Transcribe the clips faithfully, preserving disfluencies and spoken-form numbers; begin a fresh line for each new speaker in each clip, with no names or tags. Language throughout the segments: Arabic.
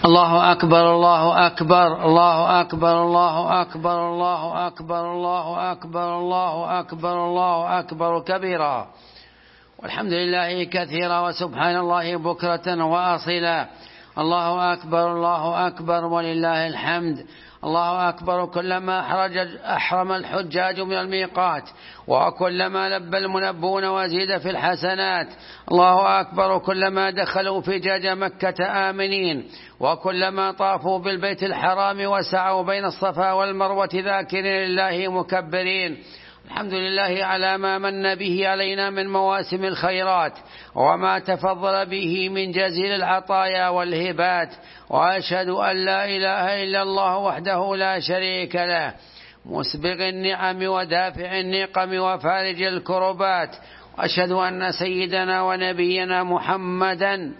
الله أكبر الله أكبر الله أكبر الله أكبر الله أكبر الله أكبر الله أكبر الله أكبر كبيرا، والحمد لله كثيرا، وسبحان الله بكرة وأصيلا. الله أكبر الله أكبر ولله الحمد. الله أكبر كلما أحرم الحجاج من الميقات، وكلما لبى المنبون وزيد في الحسنات. الله أكبر كلما دخلوا فجاج مكة آمنين، وكلما طافوا بالبيت الحرام وسعوا بين الصفا والمروة ذاكرين لله مكبرين. الحمد لله على ما من به علينا من مواسم الخيرات، وما تفضل به من جزيل العطايا والهبات. وأشهد أن لا إله إلا الله وحده لا شريك له، مسبغ النعم ودافع النقم وفارج الكربات. وأشهد أن سيدنا ونبينا محمدا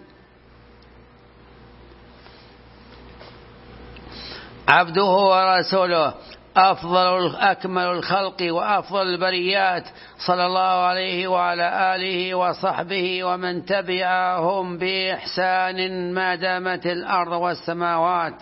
عبده ورسوله، أفضل أكمل الخلق وأفضل البريات، صلى الله عليه وعلى آله وصحبه ومن تبعهم بإحسان ما دامت الأرض والسماوات.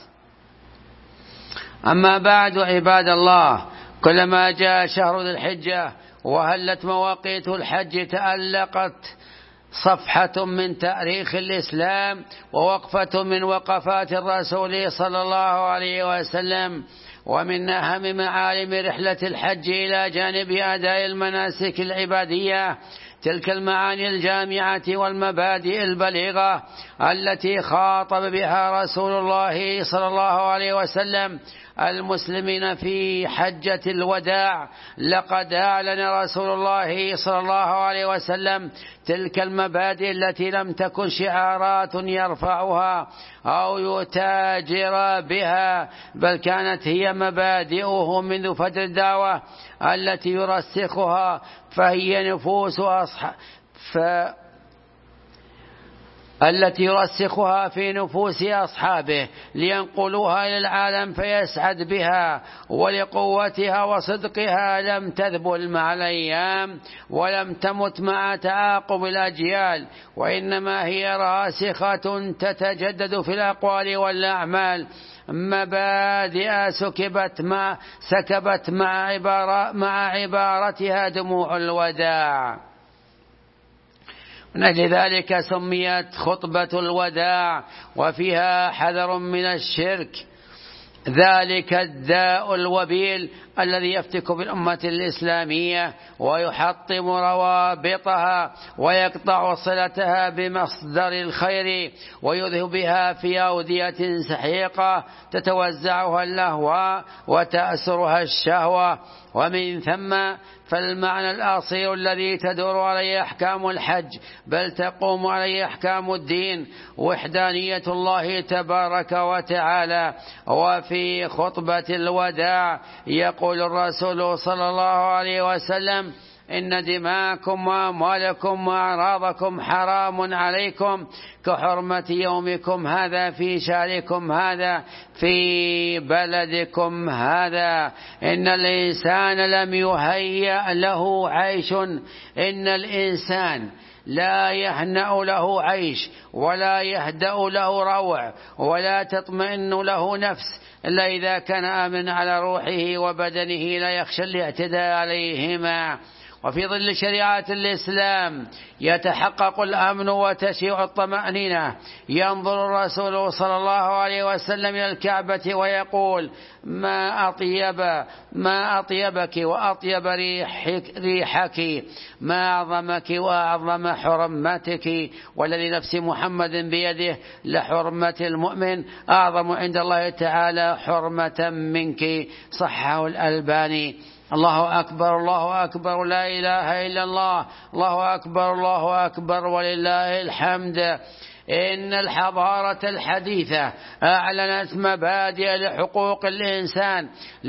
أما بعد، عباد الله، كلما جاء شهر ذي الحجة وهلت مواقيت الحج تألقت صفحة من تاريخ الإسلام ووقفة من وقفات الرسول صلى الله عليه وسلم. ومن أهم معالم رحلة الحج إلى جانب أداء المناسك العبادية تلك المعاني الجامعة والمبادئ البليغة التي خاطب بها رسول الله صلى الله عليه وسلم المسلمين في حجة الوداع. لقد أعلن رسول الله صلى الله عليه وسلم تلك المبادئ التي لم تكن شعارات يرفعها أو يتاجر بها، بل كانت هي مبادئه منذ فترة الدعوة التي يرسخها فهي نفوس أصحاب ف... التي يرسخها في نفوس أصحابه لينقلوها إلى العالم فيسعد بها. ولقوتها وصدقها لم تذبل مع الأيام ولم تمت مع تعاقب الأجيال، وإنما هي راسخة تتجدد في الأقوال والأعمال، مبادئ سكبت مع سكبت مع عبارة مع عبارتها دموع الوداع. من أجل ذلك سميت خطبة الوداع، وفيها حذر من الشرك، ذلك الداء الوبيل الذي يفتك بالأمة الإسلامية ويحطم روابطها ويقطع صلتها بمصدر الخير ويذهب بها في أودية سحيقة تتوزعها اللهوى وتأسرها الشهوة. ومن ثم فالمعنى الأصيل الذي تدور عليه أحكام الحج، بل تقوم عليه أحكام الدين، وحدانية الله تبارك وتعالى. وفي خطبة الوداع يقول الرسول صلى الله عليه وسلم: إن دماءكم وأموالكم وأعراضكم حرام عليكم كحرمة يومكم هذا في شهركم هذا في بلدكم هذا. إن الإنسان لم يهيأ له عيش، إن الإنسان لا يهنأ له عيش ولا يهدأ له روع ولا تطمئن له نفس إلا إذا كان آمن على روحه وبدنه لا يخشى الاعتداء عليهما. وفي ظل شريعة الإسلام يتحقق الأمن وتشيع الطمأنينة. ينظر الرسول صلى الله عليه وسلم إلى الكعبة ويقول: ما أطيب ما أطيبك وأطيب ريحك, ريحك ما أعظمك وأعظم حرمتك، والذي نفس محمد بيده لحرمة المؤمن أعظم عند الله تعالى حرمة منك. صححه الألباني. الله أكبر الله أكبر لا إله إلا الله، الله أكبر الله أكبر ولله الحمد. إن الحضارة الحديثة أعلنت مبادئ لحقوق الإنسان،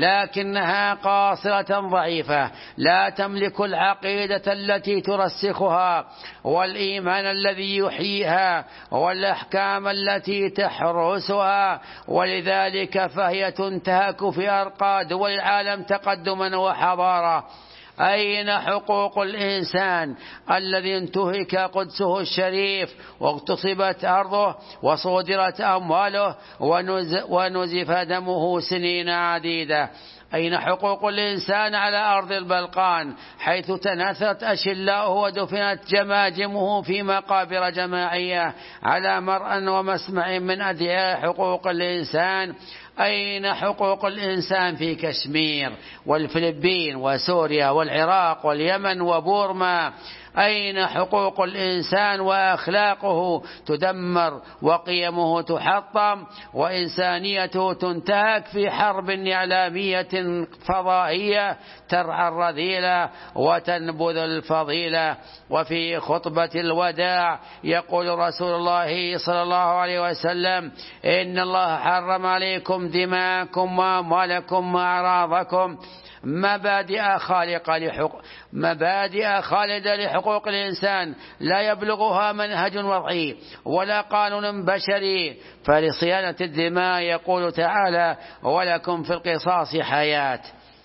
لكنها قاصرة ضعيفة، لا تملك العقيدة التي ترسخها والإيمان الذي يحييها والأحكام التي تحرسها، ولذلك فهي تنتهك في أرقى دول العالم تقدما وحضارة. أين حقوق الإنسان الذي انتهك قدسه الشريف واغتصبت أرضه وصودرت أمواله ونزف دمه سنين عديدة؟ أين حقوق الإنسان على أرض البلقان حيث تناثرت أشلاؤه ودفنت جماجمه في مقابر جماعية على مرأى ومسمع من أدعياء حقوق الإنسان؟ أين حقوق الإنسان في كشمير والفلبين وسوريا والعراق واليمن وبورما؟ أين حقوق الإنسان وأخلاقه تدمر وقيمه تحطم وإنسانيته تنتهك في حرب إعلامية فضائية ترعى الرذيلة وتنبذ الفضيلة؟ وفي خطبة الوداع يقول رسول الله صلى الله عليه وسلم: إن الله حرم عليكم دماءكم وأموالكم وأعراضكم، مبادئ خالقة لحقوق مبادئ خالدة لحقوق الإنسان لا يبلغها منهج وضعي ولا قانون بشري. فلصيانة الدماء يقول تعالى: ولكم في القصاص حياة.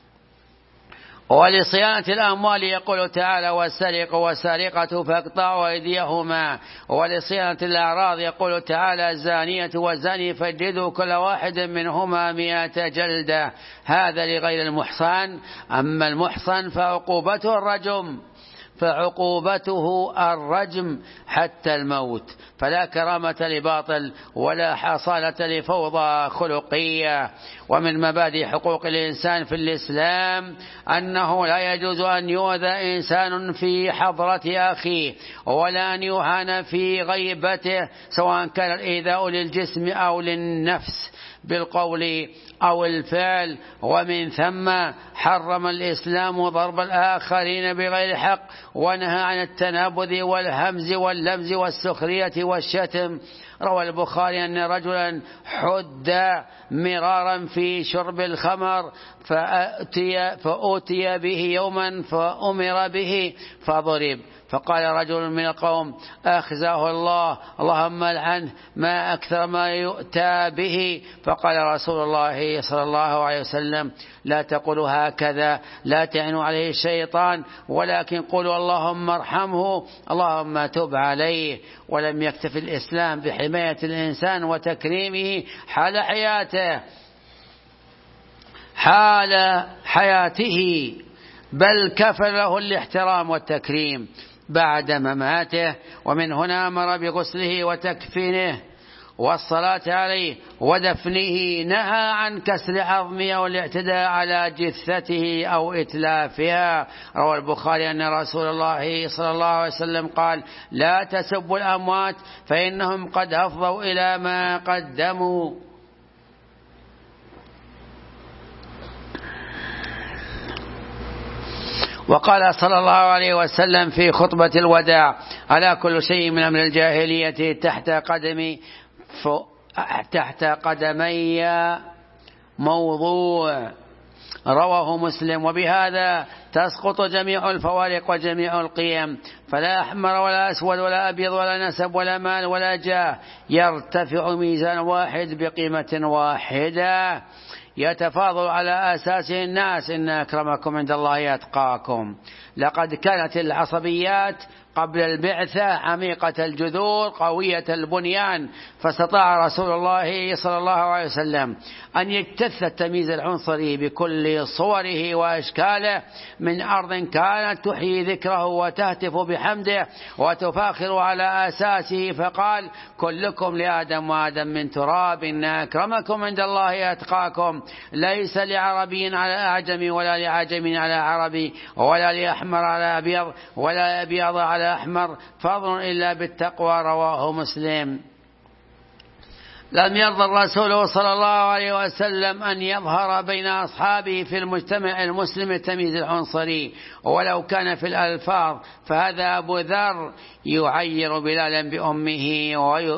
ولصيانة الأموال يقول تعالى: والسرق والسارقة فاقطعوا أيديهما. ولصيانة الأعراض يقول تعالى: الزانية والزاني فاجلدوا كل واحد منهما مئة جلدة. هذا لغير المحصن. أما المحصن فعقوبته الرجم فعقوبته الرجم حتى الموت. فلا كرامة لباطل ولا حصالة لفوضى خلقية. ومن مبادئ حقوق الإنسان في الإسلام أنه لا يجوز أن يؤذى إنسان في حضرة أخيه ولا أن يهان في غيبته، سواء كان الإيذاء للجسم أو للنفس بالقول أو الفعل. ومن ثم حرم الإسلام ضرب الآخرين بغير حق، ونهى عن التنابذ والهمز واللمز والسخرية والشتم. روى البخاري أن رجلا حد مرارا في شرب الخمر فأتي, فأتي به يوما فأمر به فضرب، فقال رجل من القوم: أخزاه الله، اللهم العنه، ما أكثر ما يؤتى به. فقال رسول الله صلى الله عليه وسلم: لا تقولوا هكذا، لا تعنوا عليه الشيطان، ولكن قولوا اللهم ارحمه، اللهم تب عليه. ولم يكتف الإسلام بحماية الإنسان وتكريمه حال حياته حال حياته بل كفل له الاحترام والتكريم بعد مماته. ومن هنا أمر بغسله وتكفينه والصلاة عليه ودفنه، نهى عن كسر عظمه والاعتداء على جثته أو إتلافها. روى البخاري أن رسول الله صلى الله عليه وسلم قال: لا تسبوا الأموات فإنهم قد أفضوا إلى ما قدموا. وقال صلى الله عليه وسلم في خطبة الوداع: ألا كل شيء من أمر الجاهلية تحت قدمي تحت قدمي موضوع. رواه مسلم. وبهذا تسقط جميع الفوارق وجميع القيم، فلا أحمر ولا أسود ولا أبيض ولا نسب ولا مال ولا جاه يرتفع ميزان واحد بقيمة واحدة يتفاضل على أساسه الناس. إن أكرمكم عند الله أتقاكم. لقد كانت العصبيات قبل البعثة عميقة الجذور قوية البنيان، فاستطاع رسول الله صلى الله عليه وسلم أن يجتث التمييز العنصري بكل صوره وأشكاله من أرض كانت تحيي ذكره وتهتف بحمده وتفاخر على أساسه، فقال: كلكم لآدم وآدم من تراب، إن أكرمكم عند الله أتقاكم. ليس لعربي على أعجمي ولا لعجمي على عربي ولا لأحمر على أبيض ولا أبيض على أحمر فضل إلا بالتقوى. رواه مسلم. لم يرضى الرسول صلى الله عليه وسلم أن يظهر بين أصحابه في المجتمع المسلم التمييز العنصري ولو كان في الألفاظ، فهذا أبو ذر يعير بلالا بأمه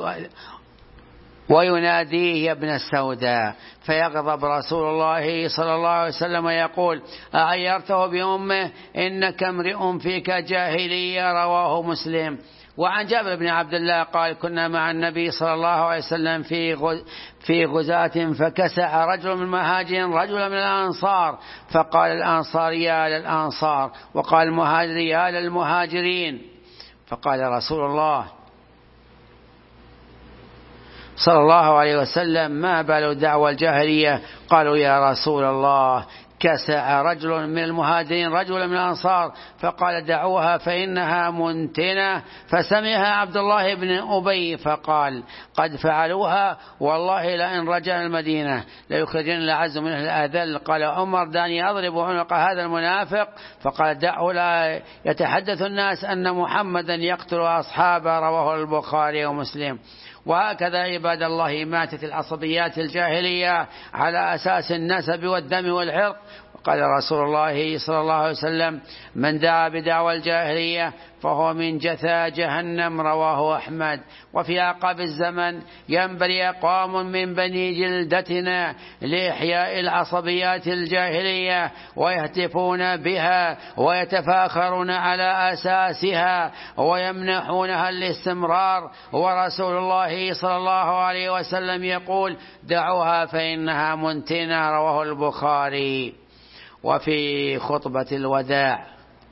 ويناديه يا ابن السوداء، فيغضب رسول الله صلى الله عليه وسلم ويقول: أعيرته بأمه إنك امرئ فيك جاهلية. رواه مسلم. وعن جابر بن عبد الله قال كنا مع النبي صلى الله عليه وسلم في في غزاة فكسع رجل من المهاجرين رجلا من الأنصار فقال الأنصار يا للأنصار وقال المهاجر يا للمهاجرين فقال رسول الله صلى الله عليه وسلم ما بال دعوى الجاهلية؟ قالوا يا رسول الله كسع رجل من المهاجرين رجلا من الأنصار فقال دعوها فإنها منتنة. فسمعها عبد الله بن أبي فقال قد فعلوها والله لئن رجعنا المدينة ليخرجن الأعز منه الأذل. قال عمر دعني أضرب عنق هذا المنافق فقال دعه لا يتحدث الناس أن محمدا يقتل أصحابه. رواه البخاري ومسلم. وهكذا عباد الله ماتت العصبيات الجاهلية على أساس النسب والدم والعرق. وقال رسول الله صلى الله عليه وسلم من دعا بدعوى الجاهلية فهو من جثى جهنم. رواه أحمد. وفي أعقاب الزمن ينبري أقوام من بني جلدتنا لإحياء العصبيات الجاهلية ويهتفون بها ويتفاخرون على أساسها ويمنحونها الاستمرار. ورسول الله صلى الله عليه وسلم يقول دعوها فإنها منتنة. رواه البخاري. وفي خطبة الوداع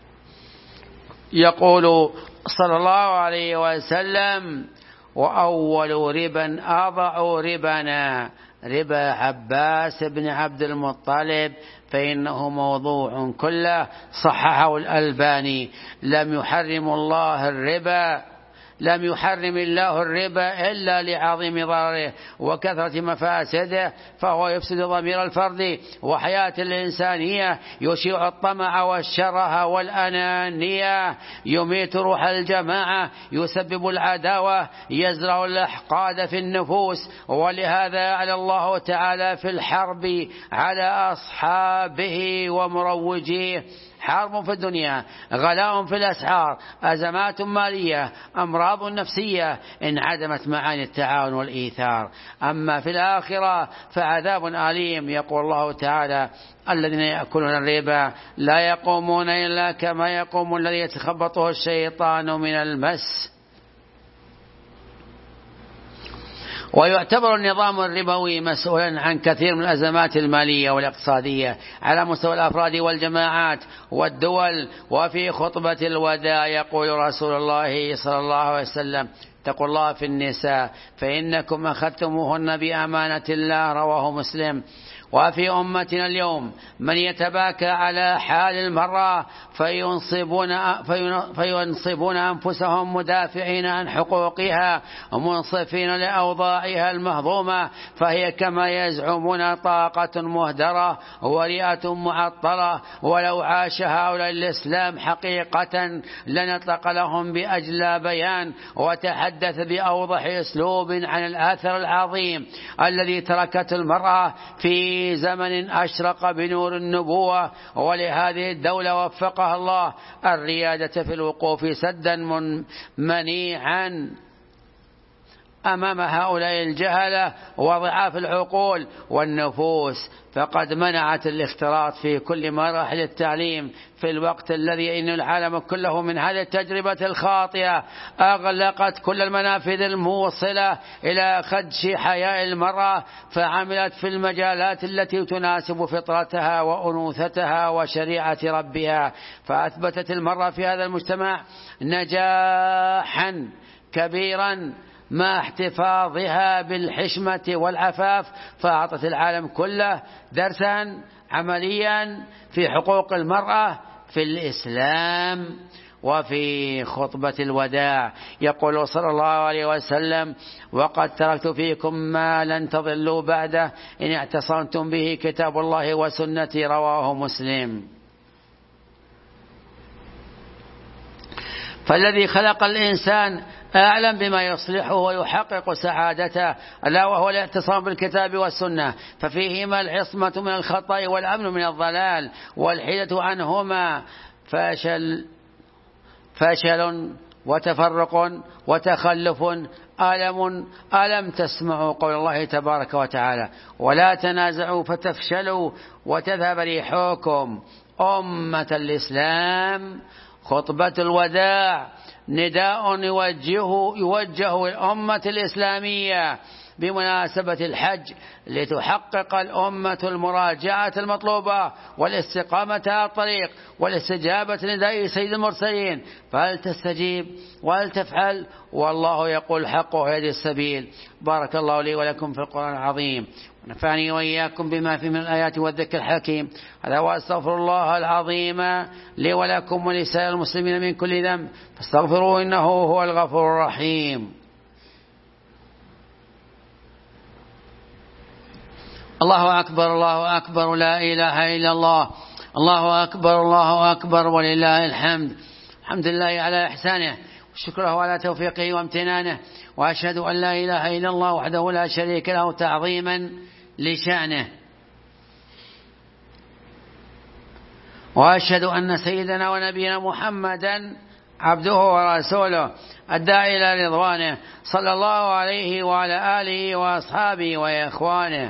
يقول صلى الله عليه وسلم وأول ربا أضع ربنا ربا عباس بن عبد المطلب فإنه موضوع كله. صححه الألباني. لم يحرم الله الربا لم يحرم الله الربا إلا لعظيم ضرره وكثرة مفاسده فهو يفسد ضمير الفرد وحياة الإنسانية يشيع الطمع والشره والأنانية يميت روح الجماعة يسبب العداوة يزرع الأحقاد في النفوس. ولهذا على الله تعالى في الحرب على أصحابه ومروجيه. حرب في الدنيا غلاء في الأسعار أزمات مالية أمراض نفسية انعدمت معاني التعاون والإيثار. أما في الآخرة فعذاب أليم. يقول الله تعالى الذين يأكلون الربا لا يقومون إلا كما يقوم الذي يتخبطه الشيطان من المس. ويعتبر النظام الربوي مسؤولا عن كثير من الأزمات المالية والاقتصادية على مستوى الأفراد والجماعات والدول. وفي خطبة الوداع يقول رسول الله صلى الله عليه وسلم اتقوا الله في النساء فإنكم أخذتموهن بأمانة الله. رواه مسلم. وفي أمتنا اليوم من يتباكى على حال المرأة فينصبون, فينصبون أنفسهم مدافعين عن حقوقها منصفين لأوضاعها المهضومة فهي كما يزعمون طاقة مهدرة ورئة معطلة. ولو عاش هؤلاء الإسلام حقيقة لنطق لهم بأجلى بيان وتحدث بأوضح أسلوب عن الآثر العظيم الذي تركت المرأة في في زمن أشرق بنور النبوة. ولهذه الدولة وفقها الله الريادة في الوقوف سدا منيعا أمام هؤلاء الجهلة وضعاف العقول والنفوس. فقد منعت الاختلاط في كل مراحل التعليم في الوقت الذي إن العالم كله من هذه التجربة الخاطئة أغلقت كل المنافذ الموصلة إلى خدش حياء المرأة فعملت في المجالات التي تناسب فطرتها وأنوثتها وشريعة ربها. فأثبتت المرأة في هذا المجتمع نجاحا كبيرا مع احتفاظها بالحشمة والعفاف. فأعطت العالم كله درسا عمليا في حقوق المرأة في الإسلام. وفي خطبة الوداع يقول صلى الله عليه وسلم وقد تركت فيكم ما لن تضلوا بعده إن اعتصمتم به كتاب الله وسنتي. رواه مسلم. فالذي خلق الإنسان أعلم بما يصلحه ويحقق سعادته ألا وهو الاعتصام بالكتاب والسنة ففيهما العصمة من الخطأ والأمن من الضلال والحيدة عنهما فشل, فشل وتفرق وتخلف ألم ألم تسمعوا قول الله تبارك وتعالى ولا تنازعوا فتفشلوا وتذهب ريحكم. أمة الإسلام خطبة الوداع نداء يوجهه يوجه الأمة الإسلامية بمناسبة الحج لتحقق الأمة المراجعة المطلوبة والاستقامة على الطريق والاستجابة لنداء سيد المرسلين، فهل تستجيب وهل تفعل؟ والله يقول حقه يد السبيل. بارك الله لي ولكم في القرآن العظيم، ونفعني وإياكم بما فيه من الآيات والذكر الحكيم. هذا وأستغفر الله العظيم لي ولكم ولسائر المسلمين من كل ذنب فاستغفروه إنه هو الغفور الرحيم. الله أكبر الله أكبر لا إله إلا الله، الله أكبر الله أكبر ولله الحمد. الحمد لله على إحسانه وشكره على توفيقه وامتنانه، وأشهد أن لا إله إلا الله وحده لا شريك له تعظيما لشأنه، وأشهد أن سيدنا ونبينا محمدا عبده ورسوله الداعي إلى رضوانه، صلى الله عليه وعلى آله وأصحابه وإخوانه.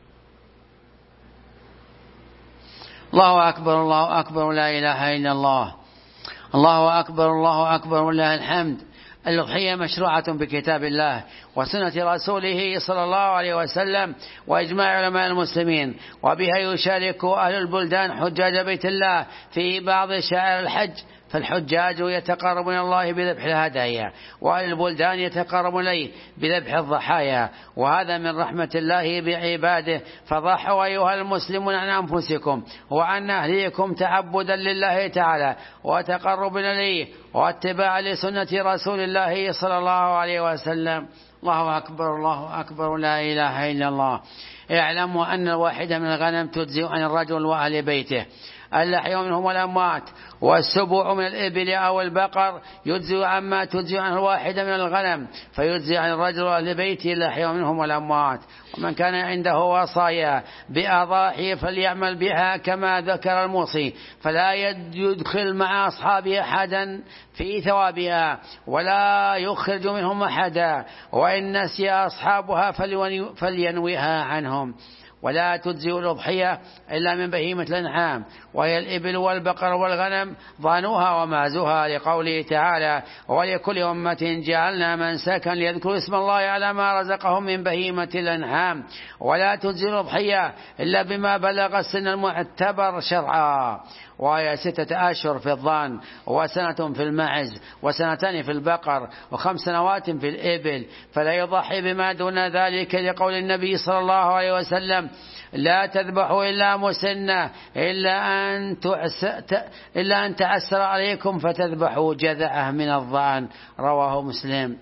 الله أكبر الله أكبر لا إله إلا الله، الله أكبر الله أكبر ولله الحمد. الأضحية مشروعة بكتاب الله وسنة رسوله صلى الله عليه وسلم وإجماع علماء المسلمين، وبها يشارك أهل البلدان حجاج بيت الله في بعض شعائر الحج، فالحجاج يتقربون إلى الله بذبح الهدايا، وأهل البلدان يتقربون إليه بذبح الضحايا، وهذا من رحمة الله بعباده. فضحوا أيها المسلمون عن أنفسكم وعن أهليكم تعبدا لله تعالى وتقربا إليه واتباعا لسنة رسول الله صلى الله عليه وسلم. الله أكبر الله أكبر لا إله إلا الله. اعلموا أن الواحدة من الغنم تجزئ عن الرجل وأهل بيته الأحياء منهم والأموات، والسبع من الإبل أو البقر يجزئ عما تجزئ عن الواحدة من الغنم، فيجزئ عن الرجل وأهل بيته الأحياء منهم والأموات. ومن كان عنده وصايا بأضاحي فليعمل بها كما ذكر الموصي، فلا يدخل مع أصحابه أحدا في ثوابها ولا يخرج منهم أحدا، وإن نسي أصحابها فلينويها عنهم. ولا تجزئ الأضحية إلا من بهيمة الأنعام، وهي الإبل والبقر والغنم ضانوها ومازوها، لقوله تعالى: ولكل أمة جعلنا منسكا ليذكروا اسم الله على ما رزقهم من بهيمة الأنعام. ولا تجزئ الأضحية إلا بما بلغ السن المعتبر شرعا، وهي ستة أشهر في الضان، وسنة في المعز، وسنتين في البقر، وخمس سنوات في الإبل، فلا يضحي بما دون ذلك، لقول النبي صلى الله عليه وسلم: لا تذبحوا إلا مسنة إلا أن, إلا أن تعسر عليكم فتذبحوا جذعه من الضان، رواه مسلم.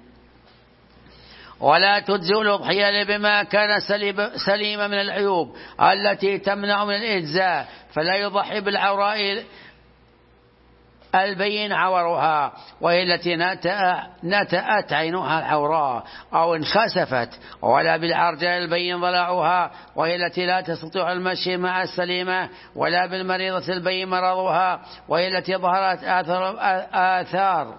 ولا تجزئ الأضحية بما كان سليم من العيوب التي تمنع من الإجزاء، فلا يضحي بالعوراء البين عورها، وهي التي نتأت عينها العوراء أو انخسفت، ولا بالعرجاء البين ضلعها، وهي التي لا تستطيع المشي مع السليمة، ولا بالمريضة البين مرضها، وهي التي ظهرت آثار, آثار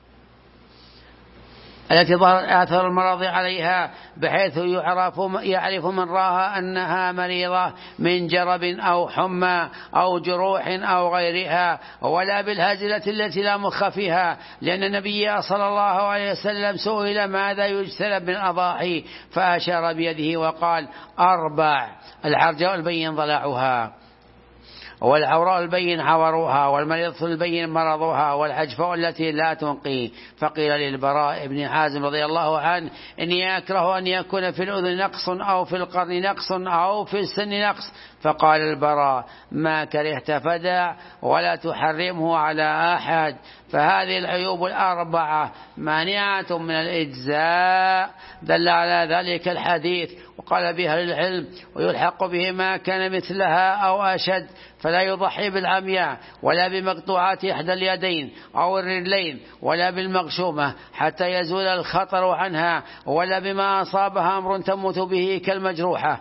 التي ظهرت آثار المرض عليها، بحيث يعرف يعرف من راها أنها مريضة من جرب أو حمى أو جروح أو غيرها، ولا بالهزلة التي لا مخ فيها، لأن النبي صلى الله عليه وسلم سئل ماذا يجتنب من الأضاحي فأشار بيده وقال: أربع: العرجاء البين ضلعها، والعوراء البين عورها، والمريضة البين مرضها، والعجفاء التي لا تنقي. فقيل للبراء بن حازم رضي الله عنه: إني أكره أن يكون في الأذن نقص أو في القرن نقص أو في السن نقص. فقال البراء: ما كرهت فدع ولا تحرمه على أحد. فهذه العيوب الأربعة مانعة من الإجزاء، دل على ذلك الحديث. وقال بها للعلم: ويلحق به ما كان مثلها أو أشد، فلا يضحي بالعمياء ولا بمقطوعات إحدى اليدين أو الرجلين ولا بالمغشومة حتى يزول الخطر عنها، ولا بما أصابها أمر تموت به كالمجروحة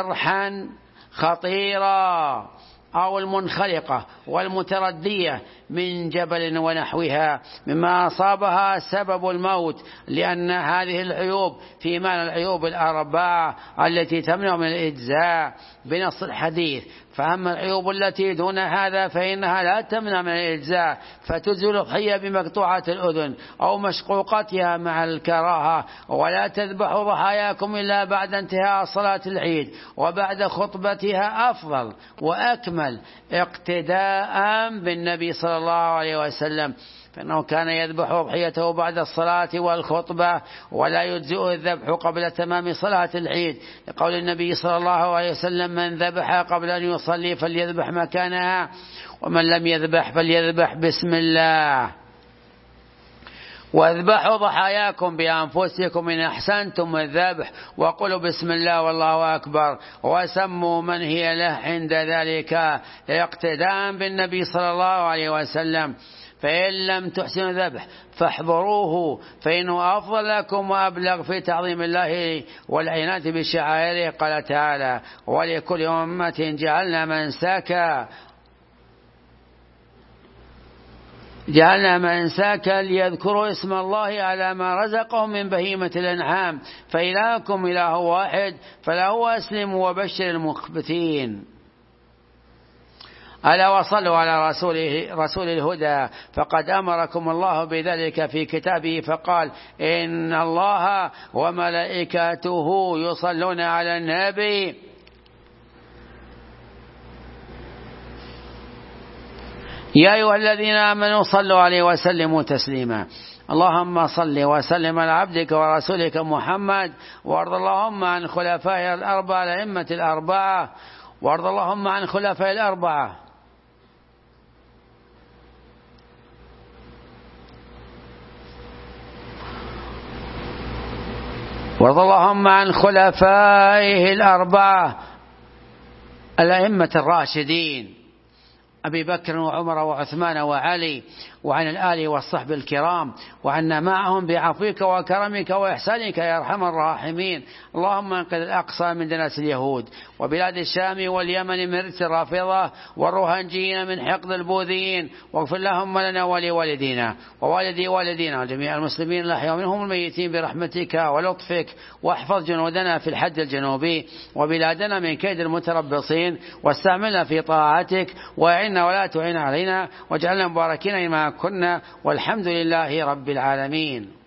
جرحا خطيرا أو المنخلقة والمتردية من جبل ونحوها مما أصابها سبب الموت، لأن هذه العيوب في معنى العيوب الأربعة التي تمنع من الإجزاء بنص الحديث. فأما العيوب التي دون هذا فإنها لا تمنع من الإجزاء، فتجزي الأضحية بمقطوعة الأذن أو مشقوقتها مع الكراهة. ولا تذبحوا ضحاياكم إلا بعد انتهاء صلاة العيد وبعد خطبتها أفضل وأكمل اقتداء بالنبي صلى الله عليه وسلم، فإنه كان يذبح أضحيته بعد الصلاة والخطبة، ولا يجزئ الذبح قبل تمام صلاة العيد، لقول النبي صلى الله عليه وسلم: من ذبح قبل أن يصلي فليذبح مكانها، ومن لم يذبح فليذبح بسم الله. واذبحوا ضحاياكم بأنفسكم إن أحسنتم الذبح، وقولوا بسم الله والله أكبر، وسموا من هي له عند ذلك اقتداء بالنبي صلى الله عليه وسلم. فإن لم تحسنوا الذبح فاحضروه، فإنه أفضل لكم وأبلغ في تعظيم الله والعناية بشعائره. قال تعالى: ولكل أمة جعلنا منسكا جعلنا منسكا ليذكروا اسم الله على ما رزقهم من بهيمة الأنعام، فإلهكم إله واحد فله أسلموا وبشر المخبتين. ألا وصلوا على رسوله رسول الهدى، فقد أمركم الله بذلك في كتابه فقال: إن الله وملائكته يصلون على النبي يا أيها الذين آمنوا صلوا عليه وسلموا تسليما. اللهم صل وسلم على عبدك ورسولك محمد، وارض اللهم عن خلفائه الأربعة الأئمة الأربعة، وارض اللهم عن خلفائه الأربعة وارض اللهم عن خلفائه الأربعة الأئمة الراشدين أبي بكر وعمر وعثمان وعلي، وعن الآل والصحب الكرام، وعنا معهم بعفوك وكرمك وإحسانك يا أرحم الراحمين. اللهم انقذ الأقصى من دنس اليهود، وبلاد الشام واليمن من رجس الرافضة والرهنجيين من حقد البوذيين، واغفر لهم لنا ولوالدينا ووالدي والدينا جميع المسلمين الأحياء منهم الميتين برحمتك ولطفك، واحفظ جنودنا في الحد الجنوبي وبلادنا من كيد المتربصين، واستعملنا في طاعتك، وأعنا ولا تعين علينا، واجعلنا مباركين ما كنا، والحمد لله رب العالمين.